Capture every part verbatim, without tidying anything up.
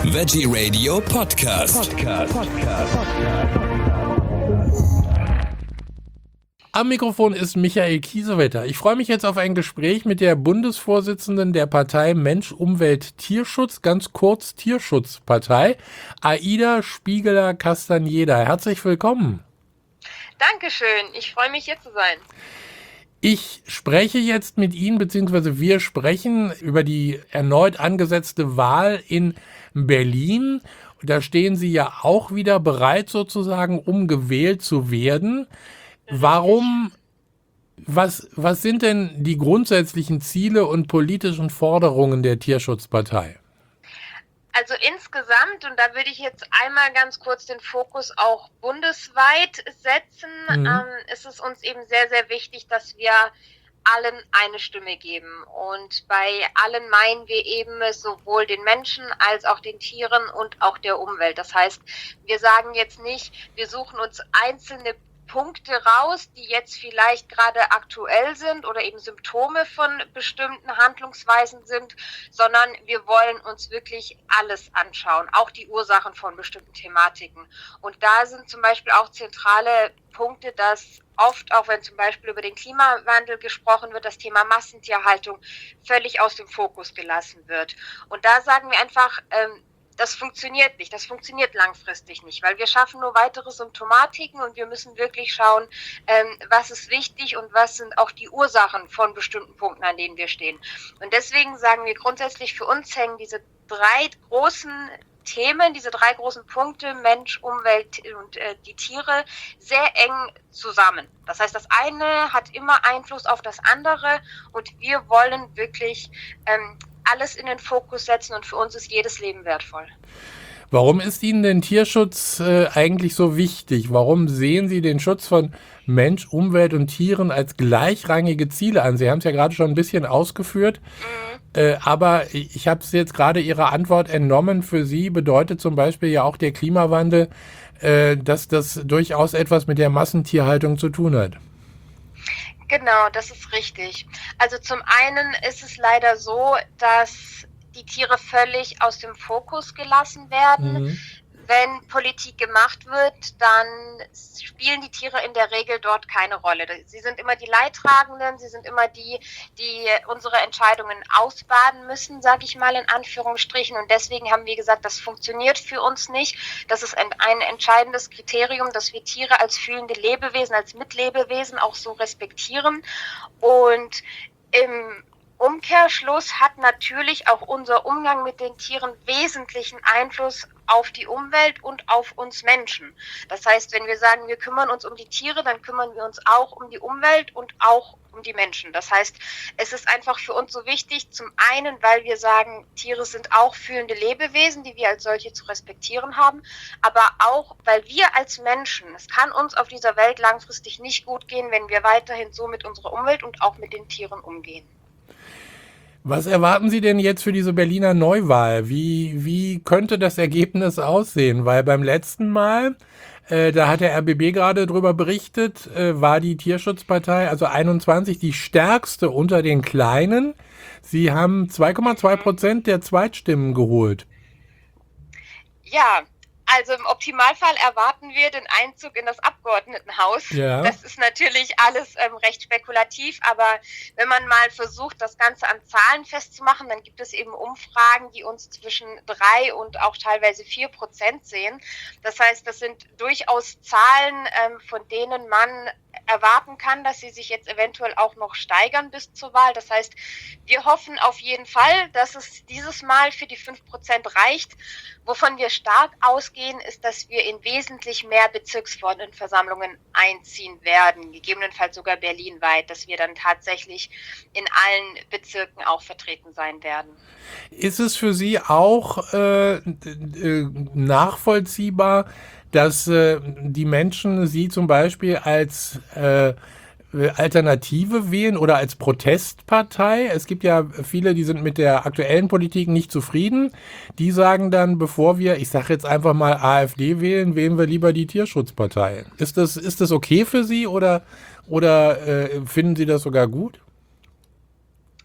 Veggie Radio Podcast. Podcast. Podcast. Am Mikrofon ist Michael Kiesewetter. Ich freue mich jetzt auf ein Gespräch mit der Bundesvorsitzenden der Partei Mensch, Umwelt, Tierschutz, ganz kurz Tierschutzpartei, Aida Spiegeler-Castañeda. Herzlich willkommen. Dankeschön, ich freue mich, hier zu sein. Ich spreche jetzt mit Ihnen, beziehungsweise wir sprechen über die erneut angesetzte Wahl in Berlin. Da stehen Sie ja auch wieder bereit sozusagen, um gewählt zu werden. Warum, was, was sind denn die grundsätzlichen Ziele und politischen Forderungen der Tierschutzpartei? Also insgesamt, und da würde ich jetzt einmal ganz kurz den Fokus auch bundesweit setzen, mhm. ähm, ist es uns eben sehr, sehr wichtig, dass wir allen eine Stimme geben. Und bei allen meinen wir eben sowohl den Menschen als auch den Tieren und auch der Umwelt. Das heißt, wir sagen jetzt nicht, wir suchen uns einzelne Punkte raus, die jetzt vielleicht gerade aktuell sind oder eben Symptome von bestimmten Handlungsweisen sind, sondern wir wollen uns wirklich alles anschauen, auch die Ursachen von bestimmten Thematiken. Und da sind zum Beispiel auch zentrale Punkte, dass oft, auch wenn zum Beispiel über den Klimawandel gesprochen wird, das Thema Massentierhaltung völlig aus dem Fokus gelassen wird. Und da sagen wir einfach, ähm, das funktioniert nicht, das funktioniert langfristig nicht, weil wir schaffen nur weitere Symptomatiken und wir müssen wirklich schauen, ähm, was ist wichtig und was sind auch die Ursachen von bestimmten Punkten, an denen wir stehen. Und deswegen sagen wir grundsätzlich, für uns hängen diese drei großen Themen, diese drei großen Punkte, Mensch, Umwelt und äh, die Tiere, sehr eng zusammen. Das heißt, das eine hat immer Einfluss auf das andere und wir wollen wirklich ähm, alles in den Fokus setzen und für uns ist jedes Leben wertvoll. Warum ist Ihnen denn Tierschutz äh, eigentlich so wichtig? Warum sehen Sie den Schutz von Mensch, Umwelt und Tieren als gleichrangige Ziele an? Sie haben es ja gerade schon ein bisschen ausgeführt, mhm. äh, aber ich habe es jetzt gerade Ihrer Antwort entnommen. Für Sie bedeutet zum Beispiel ja auch der Klimawandel, äh, dass das durchaus etwas mit der Massentierhaltung zu tun hat. Genau, das ist richtig. Also zum einen ist es leider so, dass die Tiere völlig aus dem Fokus gelassen werden. Mhm. Wenn Politik gemacht wird, dann spielen die Tiere in der Regel dort keine Rolle. Sie sind immer die Leidtragenden, sie sind immer die, die unsere Entscheidungen ausbaden müssen, sage ich mal in Anführungsstrichen. Und deswegen haben wir gesagt, das funktioniert für uns nicht. Das ist ein, ein entscheidendes Kriterium, dass wir Tiere als fühlende Lebewesen, als Mitlebewesen auch so respektieren. Und im Umkehrschluss hat natürlich auch unser Umgang mit den Tieren wesentlichen Einfluss auf die Umwelt und auf uns Menschen. Das heißt, wenn wir sagen, wir kümmern uns um die Tiere, dann kümmern wir uns auch um die Umwelt und auch um die Menschen. Das heißt, es ist einfach für uns so wichtig, zum einen, weil wir sagen, Tiere sind auch fühlende Lebewesen, die wir als solche zu respektieren haben, aber auch, weil wir als Menschen, es kann uns auf dieser Welt langfristig nicht gut gehen, wenn wir weiterhin so mit unserer Umwelt und auch mit den Tieren umgehen. Was erwarten Sie denn jetzt für diese Berliner Neuwahl? Wie, wie könnte das Ergebnis aussehen? Weil beim letzten Mal, äh, da hat der R B B gerade drüber berichtet, äh, war die Tierschutzpartei, also einundzwanzig, die stärkste unter den Kleinen. Sie haben zwei Komma zwei Prozent der Zweitstimmen geholt. Ja. Also im Optimalfall erwarten wir den Einzug in das Abgeordnetenhaus. Ja. Das ist natürlich alles ähm, recht spekulativ, aber wenn man mal versucht, das Ganze an Zahlen festzumachen, dann gibt es eben Umfragen, die uns zwischen drei und auch teilweise vier Prozent sehen. Das heißt, das sind durchaus Zahlen, ähm, von denen man erwarten kann, dass sie sich jetzt eventuell auch noch steigern bis zur Wahl. Das heißt, wir hoffen auf jeden Fall, dass es dieses Mal für die fünf Prozent reicht. Wovon wir stark ausgehen, ist, dass wir in wesentlich mehr Bezirksversammlungen einziehen werden, gegebenenfalls sogar berlinweit, dass wir dann tatsächlich in allen Bezirken auch vertreten sein werden. Ist es für Sie auch äh, äh, nachvollziehbar, dass äh, die Menschen Sie zum Beispiel als äh, Alternative wählen oder als Protestpartei? Es gibt ja viele, die sind mit der aktuellen Politik nicht zufrieden. Die sagen dann, bevor wir, ich sage jetzt einfach mal AfD wählen, wählen wir lieber die Tierschutzpartei. Ist das, ist das okay für Sie oder, oder äh, finden Sie das sogar gut?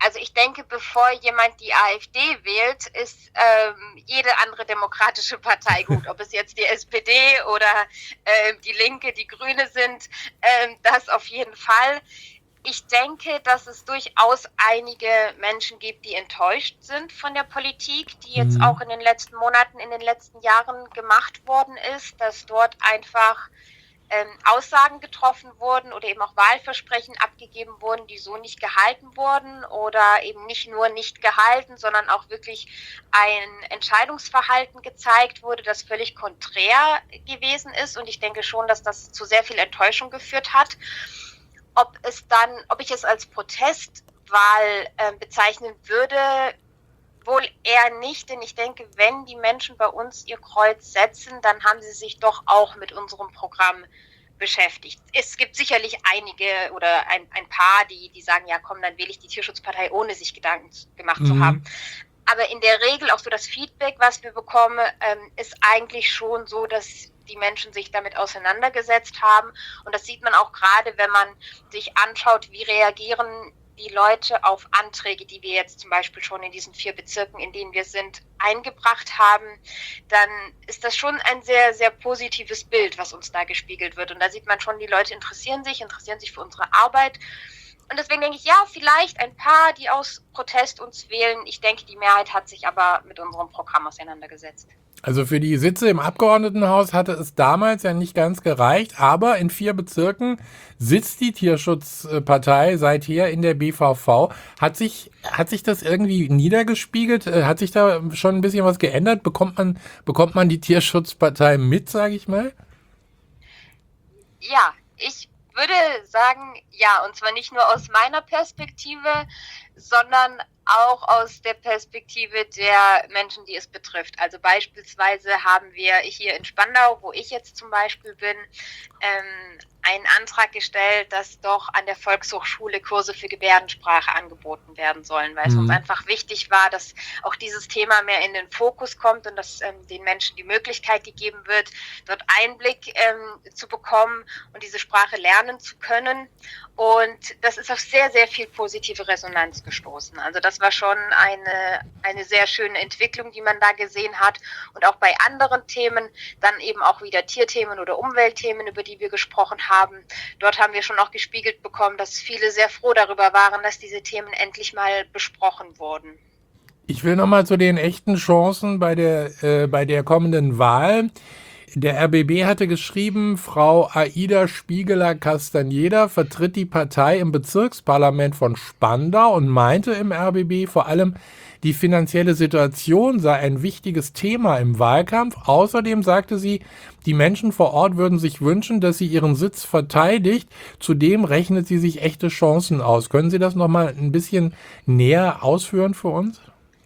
Also ich denke, bevor jemand die AfD wählt, ist ähm, jede andere demokratische Partei gut. Ob es jetzt die S P D oder äh, die Linke, die Grüne sind, äh, das auf jeden Fall. Ich denke, dass es durchaus einige Menschen gibt, die enttäuscht sind von der Politik, die jetzt Mhm. auch in den letzten Monaten, in den letzten Jahren gemacht worden ist, dass dort einfach ähm, Aussagen getroffen wurden oder eben auch Wahlversprechen abgegeben wurden, die so nicht gehalten wurden oder eben nicht nur nicht gehalten, sondern auch wirklich ein Entscheidungsverhalten gezeigt wurde, das völlig konträr gewesen ist. Und ich denke schon, dass das zu sehr viel Enttäuschung geführt hat. Ob es dann, ob ich es als Protestwahl äh, bezeichnen würde, wohl eher nicht, denn ich denke, wenn die Menschen bei uns ihr Kreuz setzen, dann haben sie sich doch auch mit unserem Programm beschäftigt. Es gibt sicherlich einige oder ein, ein paar, die, die sagen, ja komm, dann wähle ich die Tierschutzpartei, ohne sich Gedanken gemacht Mhm. zu haben. Aber in der Regel, auch so das Feedback, was wir bekommen, ähm, ist eigentlich schon so, dass die Menschen sich damit auseinandergesetzt haben. Und das sieht man auch gerade, wenn man sich anschaut, wie reagieren die Leute auf Anträge, die wir jetzt zum Beispiel schon in diesen vier Bezirken, in denen wir sind, eingebracht haben, dann ist das schon ein sehr, sehr positives Bild, was uns da gespiegelt wird. Und da sieht man schon, die Leute interessieren sich, interessieren sich für unsere Arbeit. Und deswegen denke ich, ja, vielleicht ein paar, die aus Protest uns wählen. Ich denke, die Mehrheit hat sich aber mit unserem Programm auseinandergesetzt. Also für die Sitze im Abgeordnetenhaus hatte es damals ja nicht ganz gereicht, aber in vier Bezirken sitzt die Tierschutzpartei seither in der B V V. Hat sich, hat sich das irgendwie niedergespiegelt? Äh, Hat sich da schon ein bisschen was geändert? Bekommt man, bekommt man die Tierschutzpartei mit, sage ich mal? Ja, ich würde sagen, ja, und zwar nicht nur aus meiner Perspektive, sondern auch aus der Perspektive der Menschen, die es betrifft. Also beispielsweise haben wir hier in Spandau, wo ich jetzt zum Beispiel bin, ähm, einen Antrag gestellt, dass doch an der Volkshochschule Kurse für Gebärdensprache angeboten werden sollen, weil es uns Mhm. einfach wichtig war, dass auch dieses Thema mehr in den Fokus kommt und dass ähm, den Menschen die Möglichkeit gegeben wird, dort Einblick ähm, zu bekommen und diese Sprache lernen zu können. Und das ist auf sehr, sehr viel positive Resonanz gestoßen. Also das war schon eine, eine sehr schöne Entwicklung, die man da gesehen hat. Und auch bei anderen Themen, dann eben auch wieder Tierthemen oder Umweltthemen, über die wir gesprochen haben. Dort haben wir schon auch gespiegelt bekommen, dass viele sehr froh darüber waren, dass diese Themen endlich mal besprochen wurden. Ich will nochmal zu den echten Chancen bei der, äh, bei der kommenden Wahl. Der R B B hatte geschrieben, Frau Aida Spiegeler-Castañeda vertritt die Partei im Bezirksparlament von Spandau und meinte im R B B vor allem, die finanzielle Situation sei ein wichtiges Thema im Wahlkampf. Außerdem sagte sie, die Menschen vor Ort würden sich wünschen, dass sie ihren Sitz verteidigt. Zudem rechnet sie sich echte Chancen aus. Können Sie das nochmal ein bisschen näher ausführen für uns?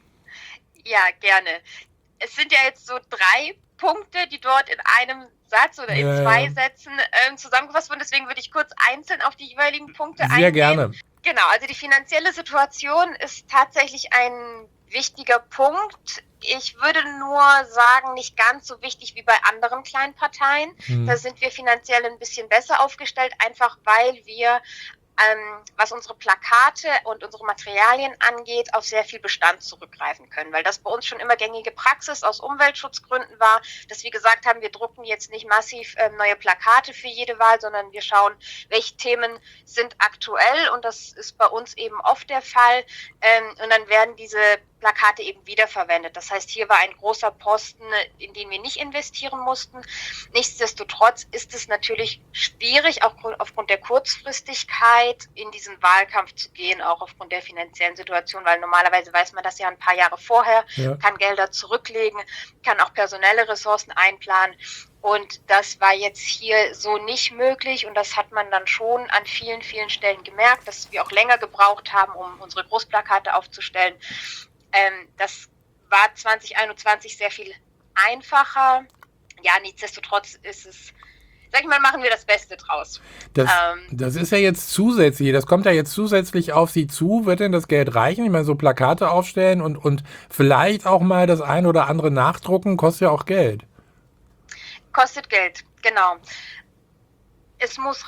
Ja, gerne. Es sind ja jetzt so drei Punkte, die dort in einem Satz oder in Ja, zwei ja. Sätzen ähm, zusammengefasst wurden. Deswegen würde ich kurz einzeln auf die jeweiligen Punkte eingehen. Sehr gerne. Genau, also die finanzielle Situation ist tatsächlich ein wichtiger Punkt. Ich würde nur sagen, nicht ganz so wichtig wie bei anderen kleinen Parteien. Hm. Da sind wir finanziell ein bisschen besser aufgestellt, einfach weil wir Ähm, was unsere Plakate und unsere Materialien angeht, auf sehr viel Bestand zurückgreifen können, weil das bei uns schon immer gängige Praxis aus Umweltschutzgründen war, dass wir gesagt haben, wir drucken jetzt nicht massiv ähm, neue Plakate für jede Wahl, sondern wir schauen, welche Themen sind aktuell, und das ist bei uns eben oft der Fall, ähm, und dann werden diese Plakate eben wiederverwendet. Das heißt, hier war ein großer Posten, in den wir nicht investieren mussten. Nichtsdestotrotz ist es natürlich schwierig, auch aufgrund der Kurzfristigkeit in diesen Wahlkampf zu gehen, auch aufgrund der finanziellen Situation, weil normalerweise weiß man das ja ein paar Jahre vorher, Ja. kann Gelder zurücklegen, kann auch personelle Ressourcen einplanen. Und das war jetzt hier so nicht möglich, und das hat man dann schon an vielen, vielen Stellen gemerkt, dass wir auch länger gebraucht haben, um unsere Großplakate aufzustellen. Ähm, das war zwanzig einundzwanzig sehr viel einfacher. Ja, nichtsdestotrotz ist es, sag ich mal, machen wir das Beste draus. Das, Ähm, das ist ja jetzt zusätzlich, das kommt ja jetzt zusätzlich auf Sie zu. Wird denn das Geld reichen? Ich meine, so Plakate aufstellen und, und vielleicht auch mal das ein oder andere nachdrucken, kostet ja auch Geld. Kostet Geld, genau. Es muss reichen.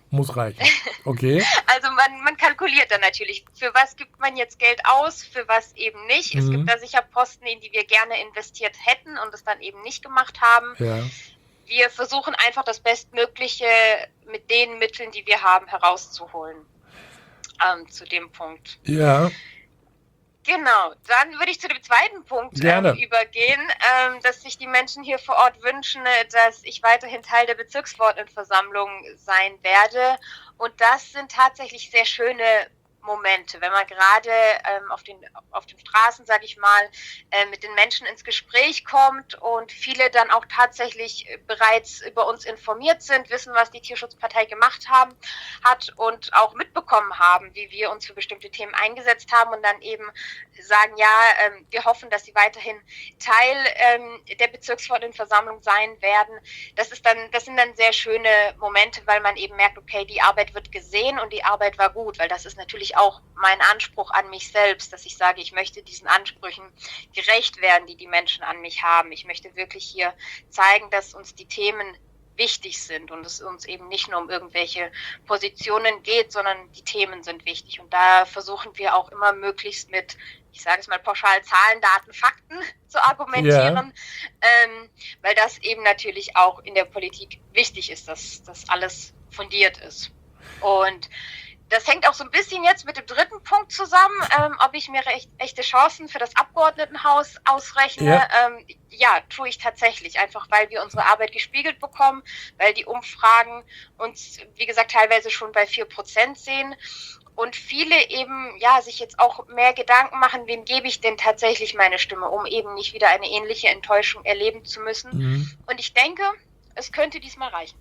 Muss reichen. Okay. Also man, man kalkuliert dann natürlich, für was gibt man jetzt Geld aus, für was eben nicht. Mhm. Es gibt da sicher Posten, in die wir gerne investiert hätten und es dann eben nicht gemacht haben. Ja. Wir versuchen einfach das Bestmögliche mit den Mitteln, die wir haben, herauszuholen. Ähm, zu dem Punkt. Ja. Genau, dann würde ich zu dem zweiten Punkt ähm, übergehen, ähm, dass sich die Menschen hier vor Ort wünschen, dass ich weiterhin Teil der Bezirksverordnetenversammlung sein werde. Und das sind tatsächlich sehr schöne Momente, wenn man gerade ähm, auf den auf den Straßen, sage ich mal, äh, mit den Menschen ins Gespräch kommt und viele dann auch tatsächlich bereits über uns informiert sind, wissen, was die Tierschutzpartei gemacht haben, hat und auch mitbekommen haben, wie wir uns für bestimmte Themen eingesetzt haben und dann eben sagen, ja, ähm, wir hoffen, dass sie weiterhin Teil ähm, der Bezirksverordnetenversammlung sein werden. Das ist dann, das sind dann sehr schöne Momente, weil man eben merkt, okay, die Arbeit wird gesehen und die Arbeit war gut, weil das ist natürlich auch mein Anspruch an mich selbst, dass ich sage, ich möchte diesen Ansprüchen gerecht werden, die die Menschen an mich haben. Ich möchte wirklich hier zeigen, dass uns die Themen wichtig sind und es uns eben nicht nur um irgendwelche Positionen geht, sondern die Themen sind wichtig. Und da versuchen wir auch immer möglichst mit, ich sage es mal pauschal, Zahlen, Daten, Fakten zu argumentieren, ja. ähm, weil das eben natürlich auch in der Politik wichtig ist, dass das alles fundiert ist. Und das hängt auch so ein bisschen jetzt mit dem dritten Punkt zusammen, ähm, ob ich mir recht, echte Chancen für das Abgeordnetenhaus ausrechne. Ja. Ähm, ja, tue ich tatsächlich, einfach weil wir unsere Arbeit gespiegelt bekommen, weil die Umfragen uns, wie gesagt, teilweise schon bei vier Prozent sehen und viele eben ja sich jetzt auch mehr Gedanken machen, wem gebe ich denn tatsächlich meine Stimme, um eben nicht wieder eine ähnliche Enttäuschung erleben zu müssen. Mhm. Und ich denke, es könnte diesmal reichen.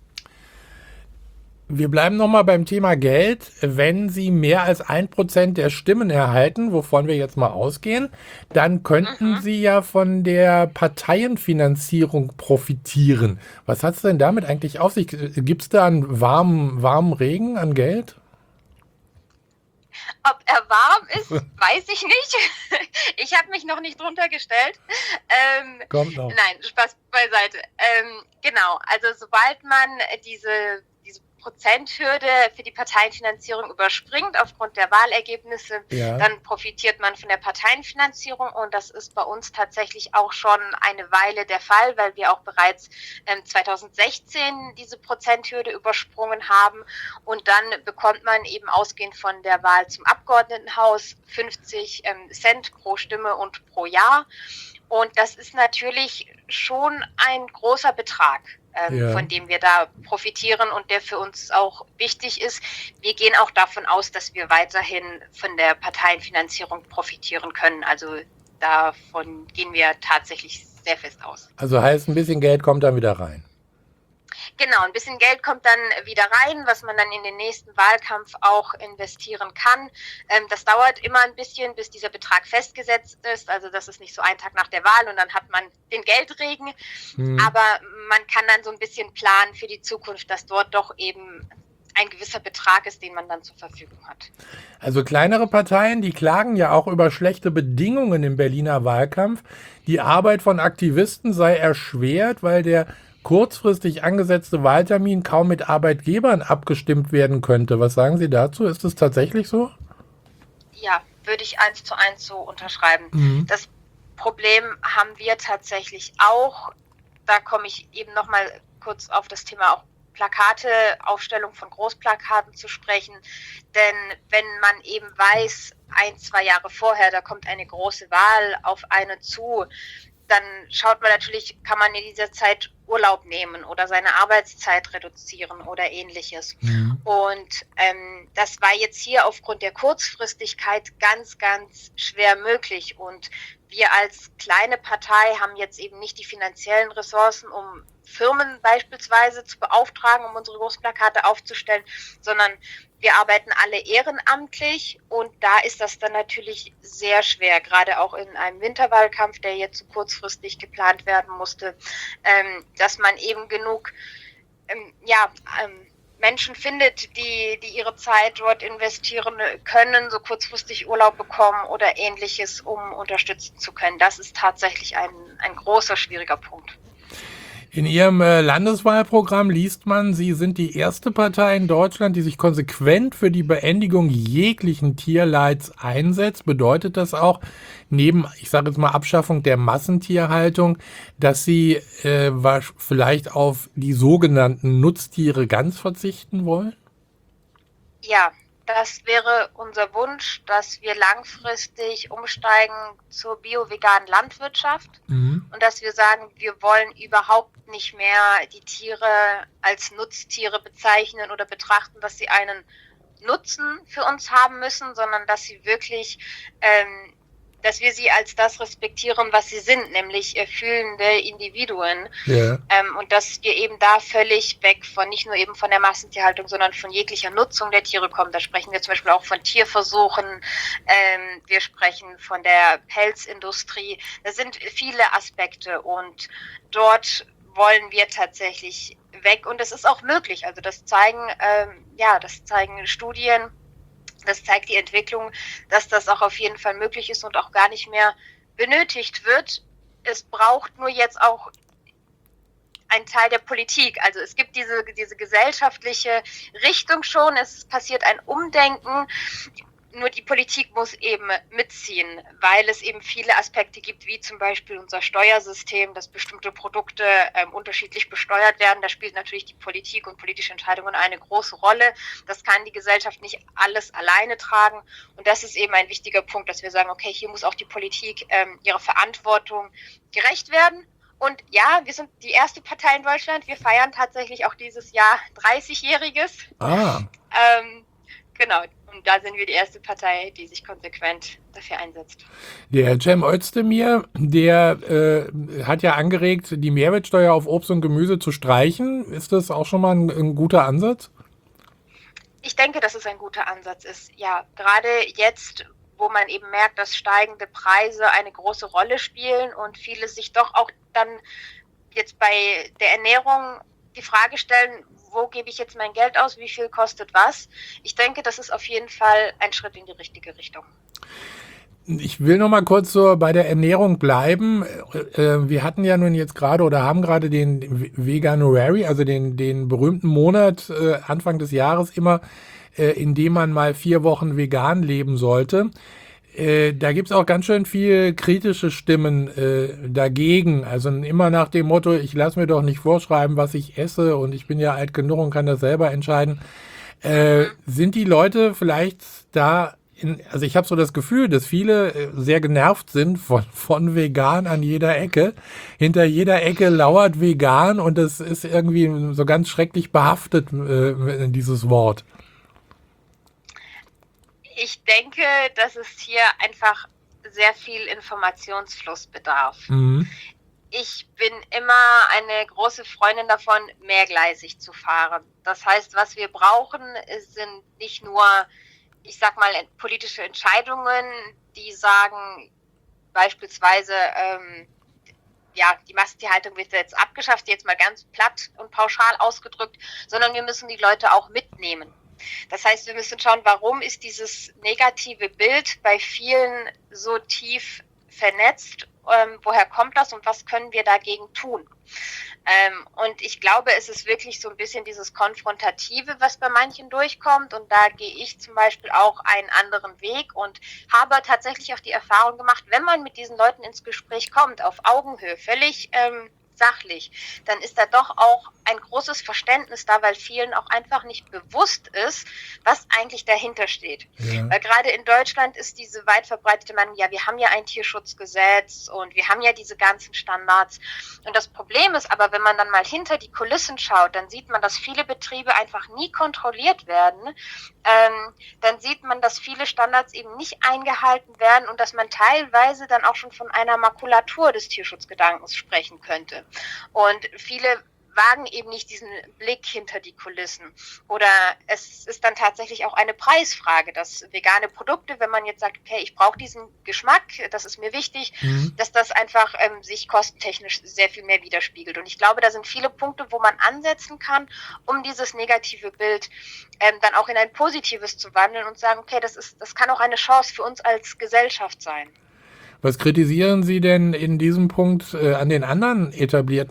Wir bleiben nochmal beim Thema Geld. Wenn Sie mehr als ein Prozent der Stimmen erhalten, wovon wir jetzt mal ausgehen, dann könnten mhm. Sie ja von der Parteienfinanzierung profitieren. Was hat es denn damit eigentlich auf sich? Gibt es da einen warmen, warmen Regen an Geld? Ob er warm ist, weiß ich nicht. Ich habe mich noch nicht drunter gestellt. Ähm, Kommt noch. Nein, Spaß beiseite. Ähm, genau, also sobald man diese, diese Prozenthürde für die Parteienfinanzierung überspringt aufgrund der Wahlergebnisse, ja. dann profitiert man von der Parteienfinanzierung und das ist bei uns tatsächlich auch schon eine Weile der Fall, weil wir auch bereits ähm, zweitausendsechzehn diese Prozenthürde übersprungen haben und dann bekommt man eben ausgehend von der Wahl zum Abgeordnetenhaus fünfzig ähm, Cent pro Stimme und pro Jahr. Und das ist natürlich schon ein großer Betrag, ähm, ja. von dem wir da profitieren und der für uns auch wichtig ist. Wir gehen auch davon aus, dass wir weiterhin von der Parteienfinanzierung profitieren können. Also davon gehen wir tatsächlich sehr fest aus. Also heißt, ein bisschen Geld kommt dann wieder rein. Genau, ein bisschen Geld kommt dann wieder rein, was man dann in den nächsten Wahlkampf auch investieren kann. Ähm, das dauert immer ein bisschen, bis dieser Betrag festgesetzt ist. Also das ist nicht so ein Tag nach der Wahl und dann hat man den Geldregen. Hm. Aber man kann dann so ein bisschen planen für die Zukunft, dass dort doch eben ein gewisser Betrag ist, den man dann zur Verfügung hat. Also kleinere Parteien, die klagen ja auch über schlechte Bedingungen im Berliner Wahlkampf. Die Arbeit von Aktivisten sei erschwert, weil der kurzfristig angesetzte Wahltermin kaum mit Arbeitgebern abgestimmt werden könnte. Was sagen Sie dazu? Ist das tatsächlich so? Ja, würde ich eins zu eins so unterschreiben. Mhm. Das Problem haben wir tatsächlich auch. Da komme ich eben noch mal kurz auf das Thema auch Plakate, Aufstellung von Großplakaten zu sprechen. Denn wenn man eben weiß, ein, zwei Jahre vorher, da kommt eine große Wahl auf einen zu, dann schaut man natürlich, kann man in dieser Zeit Urlaub nehmen oder seine Arbeitszeit reduzieren oder ähnliches. Mhm. Und ähm, das war jetzt hier aufgrund der Kurzfristigkeit ganz, ganz schwer möglich. Und wir als kleine Partei haben jetzt eben nicht die finanziellen Ressourcen, um Firmen beispielsweise zu beauftragen, um unsere Großplakate aufzustellen, sondern wir arbeiten alle ehrenamtlich und da ist das dann natürlich sehr schwer, gerade auch in einem Winterwahlkampf, der jetzt so kurzfristig geplant werden musste, ähm, dass man eben genug ähm, ja, ähm, Menschen findet, die, die ihre Zeit dort investieren können, so kurzfristig Urlaub bekommen oder Ähnliches, um unterstützen zu können. Das ist tatsächlich ein, ein großer, schwieriger Punkt. In Ihrem äh, Landeswahlprogramm liest man, Sie sind die erste Partei in Deutschland, die sich konsequent für die Beendigung jeglichen Tierleids einsetzt. Bedeutet das auch, neben, ich sage jetzt mal, Abschaffung der Massentierhaltung, dass Sie äh, wasch- vielleicht auf die sogenannten Nutztiere ganz verzichten wollen? Ja, das wäre unser Wunsch, dass wir langfristig umsteigen zur bio-veganen Landwirtschaft Mhm. und dass wir sagen, wir wollen überhaupt nicht mehr die Tiere als Nutztiere bezeichnen oder betrachten, dass sie einen Nutzen für uns haben müssen, sondern dass sie wirklich, ähm, dass wir sie als das respektieren, was sie sind, nämlich äh, fühlende Individuen. Ja. Ähm, und dass wir eben da völlig weg von, nicht nur eben von der Massentierhaltung, sondern von jeglicher Nutzung der Tiere kommen. Da sprechen wir zum Beispiel auch von Tierversuchen, ähm, wir sprechen von der Pelzindustrie. Das sind viele Aspekte und dort wollen wir tatsächlich weg und das ist auch möglich. Also das zeigen, ähm, ja, das zeigen Studien. Das zeigt die Entwicklung, dass das auch auf jeden Fall möglich ist und auch gar nicht mehr benötigt wird. Es braucht nur jetzt auch ein Teil der Politik. Also es gibt diese, diese gesellschaftliche Richtung schon, es passiert ein Umdenken. Nur die Politik muss eben mitziehen, weil es eben viele Aspekte gibt, wie zum Beispiel unser Steuersystem, dass bestimmte Produkte ähm, unterschiedlich besteuert werden. Da spielt natürlich die Politik und politische Entscheidungen eine große Rolle. Das kann die Gesellschaft nicht alles alleine tragen. Und das ist eben ein wichtiger Punkt, dass wir sagen, okay, hier muss auch die Politik ähm, ihrer Verantwortung gerecht werden. Und ja, wir sind die erste Partei in Deutschland. Wir feiern tatsächlich auch dieses Jahr dreißigjähriges. Ah. Ähm, genau. Und da sind wir die erste Partei, die sich konsequent dafür einsetzt. Der Cem Özdemir, der äh, hat ja angeregt, die Mehrwertsteuer auf Obst und Gemüse zu streichen. Ist das auch schon mal ein, ein guter Ansatz? Ich denke, dass es ein guter Ansatz ist. Ja, gerade jetzt, wo man eben merkt, dass steigende Preise eine große Rolle spielen und viele sich doch auch dann jetzt bei der Ernährung die Frage stellen, wo gebe ich jetzt mein Geld aus, wie viel kostet was? Ich denke, das ist auf jeden Fall ein Schritt in die richtige Richtung. Ich will noch mal kurz so bei der Ernährung bleiben. Äh, Wir hatten ja nun jetzt gerade oder haben gerade den Veganuary, also den, den berühmten Monat äh, Anfang des Jahres immer, äh, in dem man mal vier Wochen vegan leben sollte. Äh, da gibt's auch ganz schön viel kritische Stimmen äh, dagegen. Also immer nach dem Motto, ich lasse mir doch nicht vorschreiben, was ich esse und ich bin ja alt genug und kann das selber entscheiden. Äh, sind die Leute vielleicht da, in, also ich habe so das Gefühl, dass viele äh, sehr genervt sind von, von vegan an jeder Ecke. Hinter jeder Ecke lauert vegan und das ist irgendwie so ganz schrecklich behaftet, äh, dieses Wort. Ich denke, dass es hier einfach sehr viel Informationsfluss bedarf. Mhm. Ich bin immer eine große Freundin davon, mehrgleisig zu fahren. Das heißt, was wir brauchen, sind nicht nur, ich sag mal, politische Entscheidungen, die sagen, beispielsweise, ähm, ja, die Massentierhaltung wird jetzt abgeschafft, jetzt mal ganz platt und pauschal ausgedrückt, sondern wir müssen die Leute auch mitnehmen. Das heißt, wir müssen schauen, warum ist dieses negative Bild bei vielen so tief vernetzt, ähm, woher kommt das und was können wir dagegen tun? Ähm, und ich glaube, es ist wirklich so ein bisschen dieses Konfrontative, was bei manchen durchkommt und da gehe ich zum Beispiel auch einen anderen Weg und habe tatsächlich auch die Erfahrung gemacht, wenn man mit diesen Leuten ins Gespräch kommt, auf Augenhöhe, völlig ähm, sachlich, dann ist da doch auch ein großes Verständnis da, weil vielen auch einfach nicht bewusst ist, was eigentlich dahinter steht. Ja. Weil gerade in Deutschland ist diese weit verbreitete Meinung, ja, wir haben ja ein Tierschutzgesetz und wir haben ja diese ganzen Standards. Und das Problem ist aber, wenn man dann mal hinter die Kulissen schaut, dann sieht man, dass viele Betriebe einfach nie kontrolliert werden. Ähm, dann sieht man, dass viele Standards eben nicht eingehalten werden und dass man teilweise dann auch schon von einer Makulatur des Tierschutzgedankens sprechen könnte. Und viele wagen eben nicht diesen Blick hinter die Kulissen. Oder es ist dann tatsächlich auch eine Preisfrage, dass vegane Produkte, wenn man jetzt sagt, okay, ich brauche diesen Geschmack, das ist mir wichtig, mhm. dass das einfach ähm, sich kostentechnisch sehr viel mehr widerspiegelt. Und ich glaube, da sind viele Punkte, wo man ansetzen kann, um dieses negative Bild ähm, dann auch in ein positives zu wandeln und sagen, okay, das ist, das kann auch eine Chance für uns als Gesellschaft sein. Was kritisieren Sie denn in diesem Punkt äh, an den anderen etablierten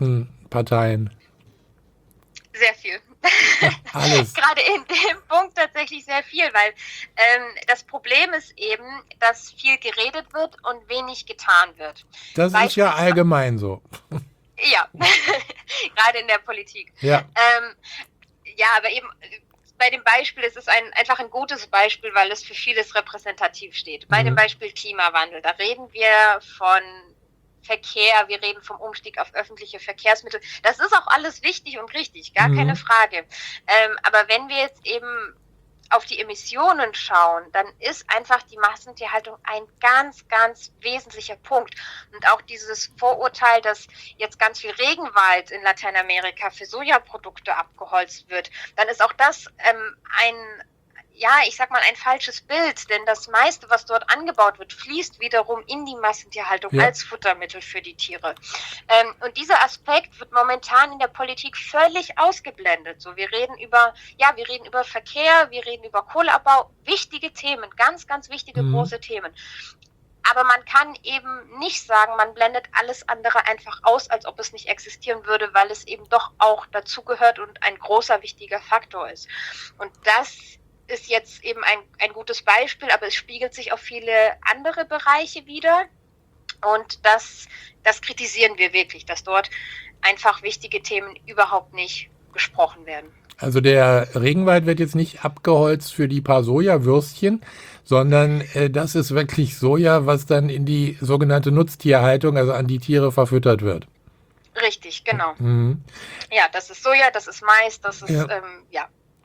Parteien? Sehr viel. Alles. Gerade in dem Punkt tatsächlich sehr viel, weil ähm, das Problem ist eben, dass viel geredet wird und wenig getan wird. Das ist ja allgemein so. Ja, gerade in der Politik. Ja. Ähm, ja, aber eben bei dem Beispiel, es ist ein, einfach ein gutes Beispiel, weil es für vieles repräsentativ steht. Bei Mhm. dem Beispiel Klimawandel, da reden wir von Verkehr, wir reden vom Umstieg auf öffentliche Verkehrsmittel. Das ist auch alles wichtig und richtig, gar Mhm. keine Frage. Ähm, aber wenn wir jetzt eben auf die Emissionen schauen, dann ist einfach die Massentierhaltung ein ganz, ganz wesentlicher Punkt. Und auch dieses Vorurteil, dass jetzt ganz viel Regenwald in Lateinamerika für Sojaprodukte abgeholzt wird, dann ist auch das ähm, ein, ja, ich sag mal, ein falsches Bild, denn das meiste, was dort angebaut wird, fließt wiederum in die Massentierhaltung Ja. als Futtermittel für die Tiere. Ähm, und dieser Aspekt wird momentan in der Politik völlig ausgeblendet. So, wir reden über, ja, wir reden über Verkehr, wir reden über Kohleabbau, wichtige Themen, ganz, ganz wichtige, Mhm. große Themen. Aber man kann eben nicht sagen, man blendet alles andere einfach aus, als ob es nicht existieren würde, weil es eben doch auch dazugehört und ein großer, wichtiger Faktor ist. Und das ist jetzt eben ein, ein gutes Beispiel, aber es spiegelt sich auf viele andere Bereiche wider. Und das, das kritisieren wir wirklich, dass dort einfach wichtige Themen überhaupt nicht besprochen werden. Also der Regenwald wird jetzt nicht abgeholzt für die paar Sojawürstchen, sondern äh, das ist wirklich Soja, was dann in die sogenannte Nutztierhaltung, also an die Tiere verfüttert wird. Richtig, genau. Mhm. Ja, das ist Soja, das ist Mais, das ist, Ja. ähm, ja.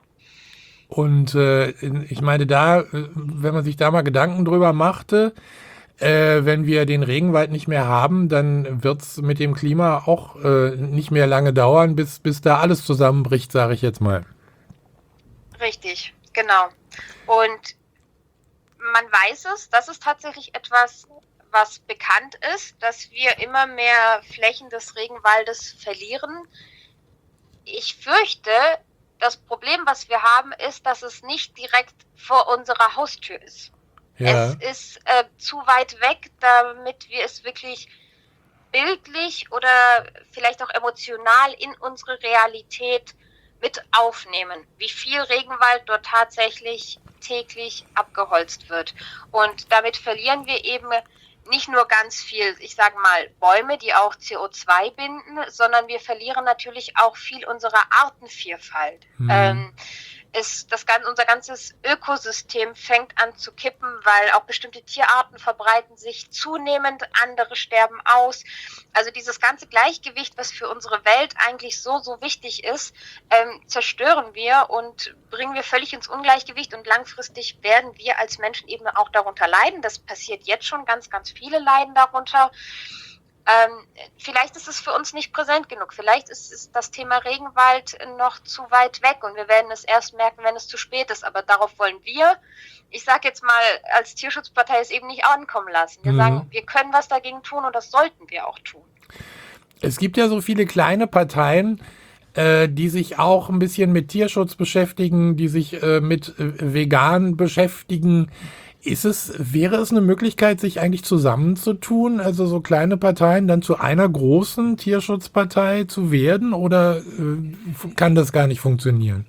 Und äh, ich meine, da, äh, wenn man sich da mal Gedanken drüber machte, äh, wenn wir den Regenwald nicht mehr haben, dann wird es mit dem Klima auch äh, nicht mehr lange dauern, bis, bis da alles zusammenbricht, sage ich jetzt mal. Richtig, genau. Und man weiß es, das ist tatsächlich etwas, was bekannt ist, dass wir immer mehr Flächen des Regenwaldes verlieren. Ich fürchte, das Problem, was wir haben, ist, dass es nicht direkt vor unserer Haustür ist. Ja. Es ist äh, zu weit weg, damit wir es wirklich bildlich oder vielleicht auch emotional in unsere Realität mit aufnehmen, wie viel Regenwald dort tatsächlich täglich abgeholzt wird. Und damit verlieren wir eben nicht nur ganz viel, ich sage mal, Bäume, die auch C O zwei binden, sondern wir verlieren natürlich auch viel unserer Artenvielfalt. Mhm. Ähm, es, das, unser ganzes Ökosystem fängt an zu kippen, weil auch bestimmte Tierarten verbreiten sich zunehmend, andere sterben aus. Also dieses ganze Gleichgewicht, was für unsere Welt eigentlich so, so wichtig ist, ähm, zerstören wir und bringen wir völlig ins Ungleichgewicht und langfristig werden wir als Menschen eben auch darunter leiden. Das passiert jetzt schon, ganz, ganz viele leiden darunter. Ähm, vielleicht ist es für uns nicht präsent genug. Vielleicht ist, ist das Thema Regenwald noch zu weit weg und wir werden es erst merken, wenn es zu spät ist. Aber darauf wollen wir, ich sage jetzt mal, als Tierschutzpartei es eben nicht ankommen lassen. Wir Mhm. sagen, wir können was dagegen tun und das sollten wir auch tun. Es gibt ja so viele kleine Parteien, äh, die sich auch ein bisschen mit Tierschutz beschäftigen, die sich äh, mit äh, vegan beschäftigen. Ist es, wäre es eine Möglichkeit, sich eigentlich zusammenzutun, also so kleine Parteien dann zu einer großen Tierschutzpartei zu werden, oder äh, kann das gar nicht funktionieren?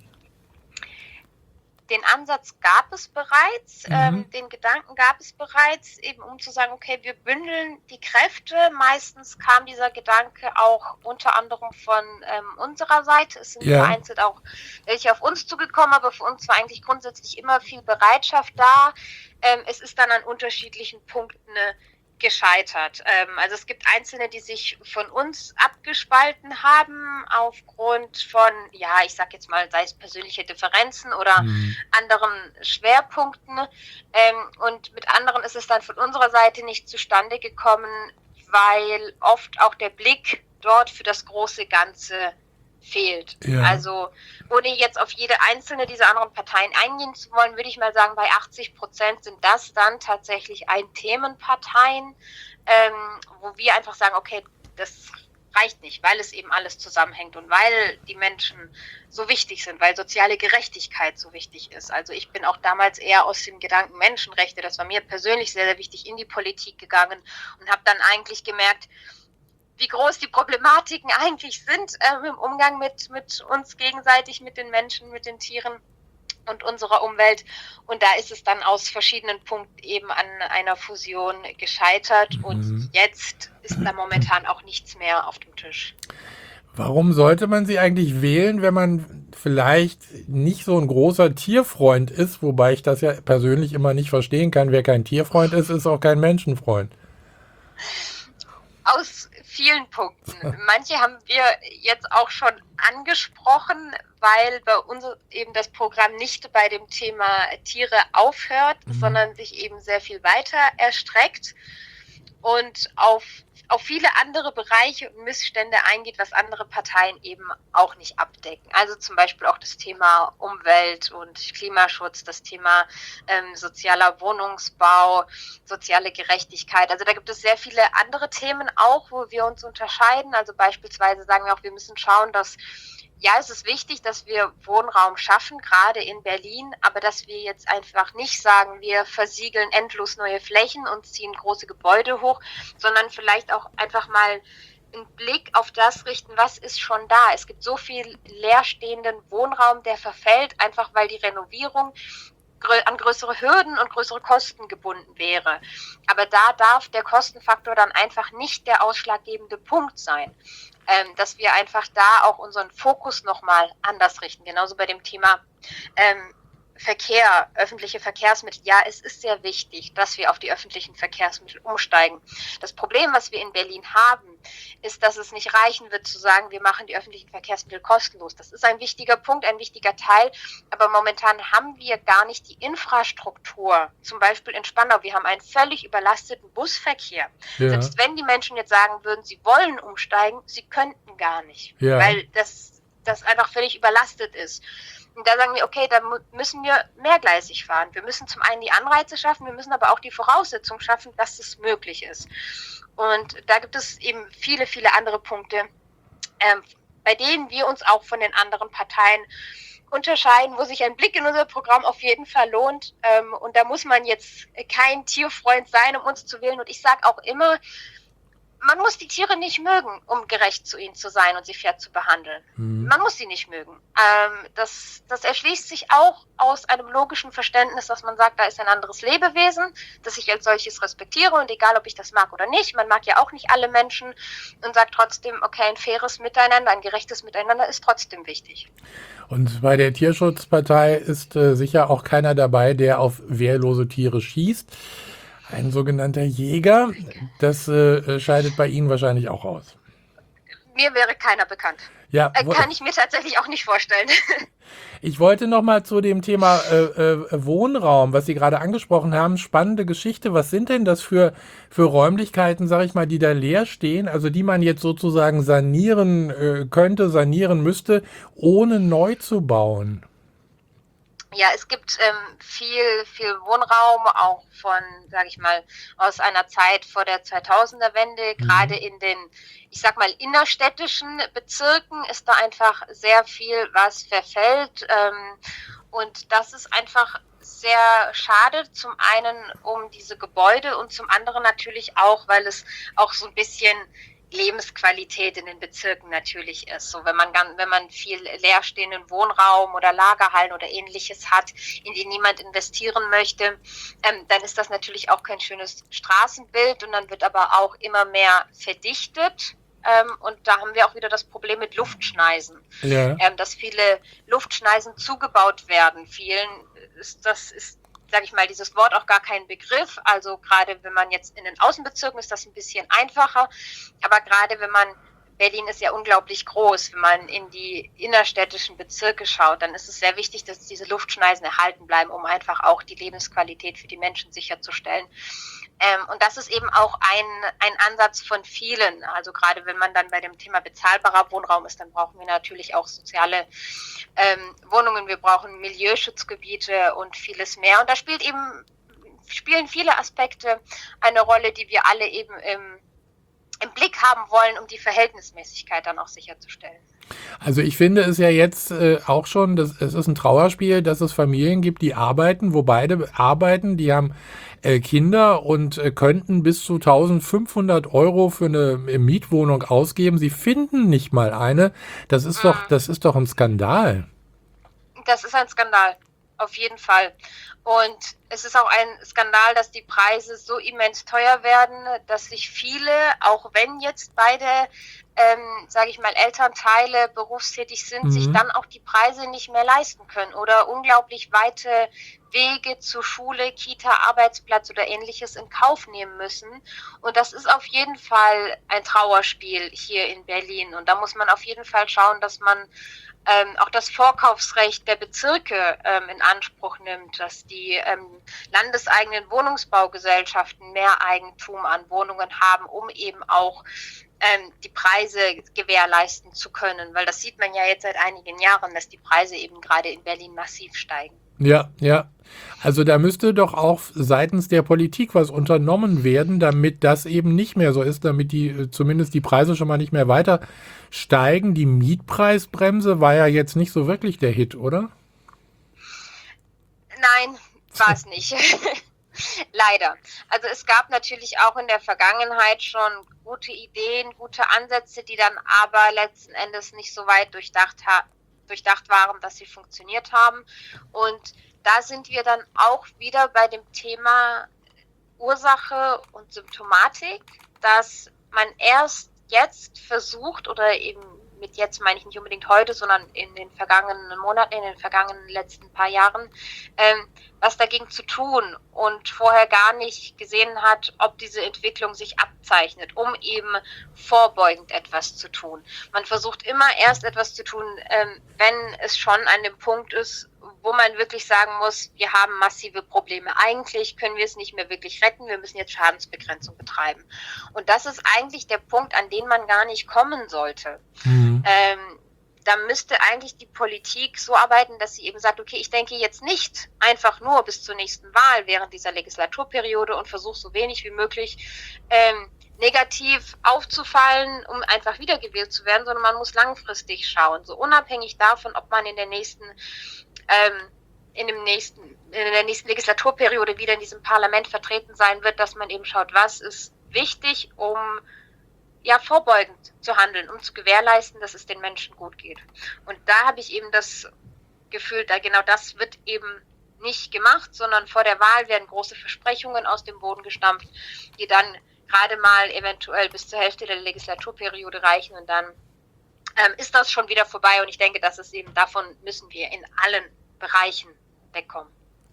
Den Ansatz gab es bereits, Mhm. ähm, den Gedanken gab es bereits, eben um zu sagen, okay, wir bündeln die Kräfte. Meistens kam dieser Gedanke auch unter anderem von ähm, unserer Seite. Es sind Ja. vereinzelt auch welche auf uns zugekommen, aber für uns war eigentlich grundsätzlich immer viel Bereitschaft da. Ähm, es ist dann an unterschiedlichen Punkten äh, gescheitert. Ähm, also es gibt Einzelne, die sich von uns abgespalten haben aufgrund von, ja, ich sag jetzt mal, sei es persönliche Differenzen oder Mhm. anderen Schwerpunkten. Ähm, und mit anderen ist es dann von unserer Seite nicht zustande gekommen, weil oft auch der Blick dort für das große Ganze fehlt. Ja. Also ohne jetzt auf jede einzelne dieser anderen Parteien eingehen zu wollen, würde ich mal sagen, bei achtzig Prozent sind das dann tatsächlich Ein-Themen-Parteien, ähm, wo wir einfach sagen, okay, das reicht nicht, weil es eben alles zusammenhängt und weil die Menschen so wichtig sind, weil soziale Gerechtigkeit so wichtig ist. Also ich bin auch damals eher aus dem Gedanken Menschenrechte, das war mir persönlich sehr, sehr wichtig, in die Politik gegangen und habe dann eigentlich gemerkt, wie groß die Problematiken eigentlich sind ähm, im Umgang mit, mit uns gegenseitig, mit den Menschen, mit den Tieren und unserer Umwelt. Und da ist es dann aus verschiedenen Punkten eben an einer Fusion gescheitert. Mhm. Und jetzt ist da momentan auch nichts mehr auf dem Tisch. Warum sollte man sie eigentlich wählen, wenn man vielleicht nicht so ein großer Tierfreund ist? Wobei ich das ja persönlich immer nicht verstehen kann. Wer kein Tierfreund ist, ist auch kein Menschenfreund. Aus vielen Punkten. Manche haben wir jetzt auch schon angesprochen, weil bei uns eben das Programm nicht bei dem Thema Tiere aufhört, mhm. sondern sich eben sehr viel weiter erstreckt und auf, auf viele andere Bereiche und Missstände eingeht, was andere Parteien eben auch nicht abdecken. Also zum Beispiel auch das Thema Umwelt und Klimaschutz, das Thema ähm, sozialer Wohnungsbau, soziale Gerechtigkeit. Also da gibt es sehr viele andere Themen auch, wo wir uns unterscheiden. Also beispielsweise sagen wir auch, wir müssen schauen, dass ja, es ist wichtig, dass wir Wohnraum schaffen, gerade in Berlin, aber dass wir jetzt einfach nicht sagen, wir versiegeln endlos neue Flächen und ziehen große Gebäude hoch, sondern vielleicht auch einfach mal einen Blick auf das richten, was ist schon da. Es gibt so viel leerstehenden Wohnraum, der verfällt, einfach weil die Renovierung an größere Hürden und größere Kosten gebunden wäre. Aber da darf der Kostenfaktor dann einfach nicht der ausschlaggebende Punkt sein. Ähm, dass wir einfach da auch unseren Fokus nochmal anders richten. Genauso bei dem Thema ähm, Verkehr, öffentliche Verkehrsmittel. Ja, es ist sehr wichtig, dass wir auf die öffentlichen Verkehrsmittel umsteigen. Das Problem, was wir in Berlin haben, ist, dass es nicht reichen wird zu sagen, wir machen die öffentlichen Verkehrsmittel kostenlos. Das ist ein wichtiger Punkt, ein wichtiger Teil. Aber momentan haben wir gar nicht die Infrastruktur. Zum Beispiel in Spandau, wir haben einen völlig überlasteten Busverkehr. Ja. Selbst wenn die Menschen jetzt sagen würden, sie wollen umsteigen, sie könnten gar nicht, ja. weil das, das einfach völlig überlastet ist. Und da sagen wir, okay, da müssen wir mehrgleisig fahren. Wir müssen zum einen die Anreize schaffen, wir müssen aber auch die Voraussetzungen schaffen, dass es möglich ist. Und da gibt es eben viele, viele andere Punkte, ähm, bei denen wir uns auch von den anderen Parteien unterscheiden, wo sich ein Blick in unser Programm auf jeden Fall lohnt. Ähm, und da muss man jetzt kein Tierfreund sein, um uns zu wählen. Und ich sage auch immer, man muss die Tiere nicht mögen, um gerecht zu ihnen zu sein und sie fair zu behandeln. Mhm. Man muss sie nicht mögen. Ähm, das, das erschließt sich auch aus einem logischen Verständnis, dass man sagt, da ist ein anderes Lebewesen, das ich als solches respektiere und egal, ob ich das mag oder nicht, man mag ja auch nicht alle Menschen und sagt trotzdem, okay, ein faires Miteinander, ein gerechtes Miteinander ist trotzdem wichtig. Und bei der Tierschutzpartei ist äh, sicher auch keiner dabei, der auf wehrlose Tiere schießt. Ein sogenannter Jäger, das äh, scheidet bei Ihnen wahrscheinlich auch aus. Mir wäre keiner bekannt. Ja, äh, kann ich mir tatsächlich auch nicht vorstellen. Ich wollte noch mal zu dem Thema äh, äh, Wohnraum, was Sie gerade angesprochen haben, spannende Geschichte. Was sind denn das für, für Räumlichkeiten, sage ich mal, die da leer stehen, also die man jetzt sozusagen sanieren äh, könnte, sanieren müsste, ohne neu zu bauen? Ja, es gibt ähm, viel, viel Wohnraum, auch von, sage ich mal, aus einer Zeit vor der zweitausender-Wende. Mhm. Gerade in den, ich sag mal, innerstädtischen Bezirken ist da einfach sehr viel, was verfällt. Ähm, und das ist einfach sehr schade, zum einen um diese Gebäude und zum anderen natürlich auch, weil es auch so ein bisschen Lebensqualität in den Bezirken natürlich ist. So, wenn man wenn man viel leerstehenden Wohnraum oder Lagerhallen oder ähnliches hat, in die niemand investieren möchte, ähm, dann ist das natürlich auch kein schönes Straßenbild und dann wird aber auch immer mehr verdichtet. Ähm, und da haben wir auch wieder das Problem mit Luftschneisen, ja. ähm, dass viele Luftschneisen zugebaut werden. Vielen ist das ist sage ich mal, dieses Wort auch gar kein Begriff. Also gerade wenn man jetzt in den Außenbezirken ist das ein bisschen einfacher. Aber gerade wenn man, Berlin ist ja unglaublich groß, wenn man in die innerstädtischen Bezirke schaut, dann ist es sehr wichtig, dass diese Luftschneisen erhalten bleiben, um einfach auch die Lebensqualität für die Menschen sicherzustellen. Ähm, und das ist eben auch ein, ein Ansatz von vielen. Also gerade wenn man dann bei dem Thema bezahlbarer Wohnraum ist, dann brauchen wir natürlich auch soziale ähm, Wohnungen, wir brauchen Milieuschutzgebiete und vieles mehr. Und da spielt eben, spielen viele Aspekte eine Rolle, die wir alle eben im, im Blick haben wollen, um die Verhältnismäßigkeit dann auch sicherzustellen. Also ich finde es ja jetzt äh, auch schon, dass, es ist ein Trauerspiel, dass es Familien gibt, die arbeiten, wo beide arbeiten, die haben äh, Kinder und äh, könnten bis zu eintausendfünfhundert Euro für eine äh, Mietwohnung ausgeben. Sie finden nicht mal eine. Das ist doch, Mhm. das ist doch ein Skandal. Das ist ein Skandal, auf jeden Fall. Und es ist auch ein Skandal, dass die Preise so immens teuer werden, dass sich viele, auch wenn jetzt beide, ähm, sage ich mal, Elternteile berufstätig sind, sich Mhm. dann auch die Preise nicht mehr leisten können oder unglaublich weite Wege zur Schule, Kita, Arbeitsplatz oder ähnliches in Kauf nehmen müssen. Und das ist auf jeden Fall ein Trauerspiel hier in Berlin. Und da muss man auf jeden Fall schauen, dass man ähm, auch das Vorkaufsrecht der Bezirke ähm, in Anspruch nimmt, dass die ähm, landeseigenen Wohnungsbaugesellschaften mehr Eigentum an Wohnungen haben, um eben auch ähm, die Preise gewährleisten zu können. Weil das sieht man ja jetzt seit einigen Jahren, dass die Preise eben gerade in Berlin massiv steigen. Ja, ja. Also da müsste doch auch seitens der Politik was unternommen werden, damit das eben nicht mehr so ist, damit die äh, zumindest die Preise schon mal nicht mehr weiter steigen. Die Mietpreisbremse war ja jetzt nicht so wirklich der Hit, oder? Nein, war es nicht. Leider. Also es gab natürlich auch in der Vergangenheit schon gute Ideen, gute Ansätze, die dann aber letzten Endes nicht so weit durchdacht, ha- durchdacht waren, dass sie funktioniert haben. Und da sind wir dann auch wieder bei dem Thema Ursache und Symptomatik, dass man erst jetzt versucht oder eben mit jetzt meine ich nicht unbedingt heute, sondern in den vergangenen Monaten, in den vergangenen letzten paar Jahren, ähm, was dagegen zu tun und vorher gar nicht gesehen hat, ob diese Entwicklung sich abzeichnet, um eben vorbeugend etwas zu tun. Man versucht immer erst etwas zu tun, ähm, wenn es schon an dem Punkt ist, wo man wirklich sagen muss, wir haben massive Probleme. Eigentlich können wir es nicht mehr wirklich retten, wir müssen jetzt Schadensbegrenzung betreiben. Und das ist eigentlich der Punkt, an den man gar nicht kommen sollte. Mhm. Ähm, da müsste eigentlich die Politik so arbeiten, dass sie eben sagt, okay, ich denke jetzt nicht einfach nur bis zur nächsten Wahl während dieser Legislaturperiode und versuche so wenig wie möglich ähm, negativ aufzufallen, um einfach wiedergewählt zu werden, sondern man muss langfristig schauen, so unabhängig davon, ob man in der nächsten ähm, in dem nächsten, in der nächsten Legislaturperiode wieder in diesem Parlament vertreten sein wird, dass man eben schaut, was ist wichtig, um ja vorbeugend zu handeln, um zu gewährleisten, dass es den Menschen gut geht. Und da habe ich eben das Gefühl, da genau das wird eben nicht gemacht, sondern vor der Wahl werden große Versprechungen aus dem Boden gestampft, die dann gerade mal eventuell bis zur Hälfte der Legislaturperiode reichen und dann ähm, ist das schon wieder vorbei. Und ich denke, dass es eben davon müssen wir in allen Bereichen wegkommen.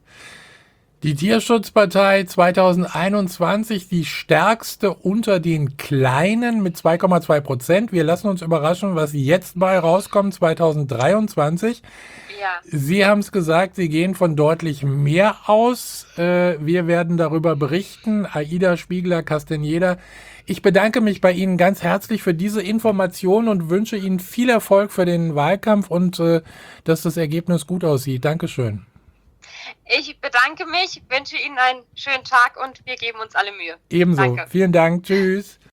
Die Tierschutzpartei zweitausendeinundzwanzig, die stärkste unter den Kleinen mit zwei Komma zwei Prozent. Wir lassen uns überraschen, was jetzt bei rauskommt, zweitausenddreiundzwanzig. Ja. Sie haben es gesagt, Sie gehen von deutlich mehr aus. Äh, wir werden darüber berichten. Aida Spiegler-Castañeda. Ich bedanke mich bei Ihnen ganz herzlich für diese Information und wünsche Ihnen viel Erfolg für den Wahlkampf und äh, dass das Ergebnis gut aussieht. Dankeschön. Ich bedanke mich, wünsche Ihnen einen schönen Tag und wir geben uns alle Mühe. Ebenso. Danke. Vielen Dank. Tschüss.